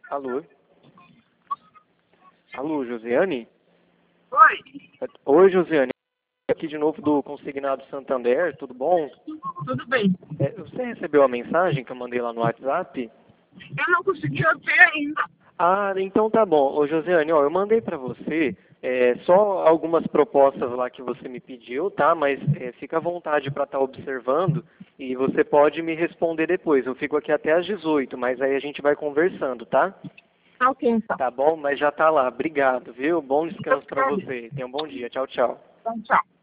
Alô? Alô, Josiane? Oi, Oi, Josiane. Aqui de novo do Consignado Santander, tudo bom? tudo bem? Você recebeu a mensagem que eu mandei lá no WhatsApp? Eu não consegui ver ainda. Ah, então tá bom. Ô, Josiane, ó, eu mandei pra você só algumas propostas lá que você me pediu, tá? Mas fica à vontade para estar observando e você pode me responder depois. Eu fico aqui até às 18, mas aí a gente vai conversando, tá? Tá ok, então. Tá bom? Mas já tá lá. Obrigado, viu? Bom descanso pra Obrigada. você. Tenha um bom dia. Tchau, tchau. Então, tchau.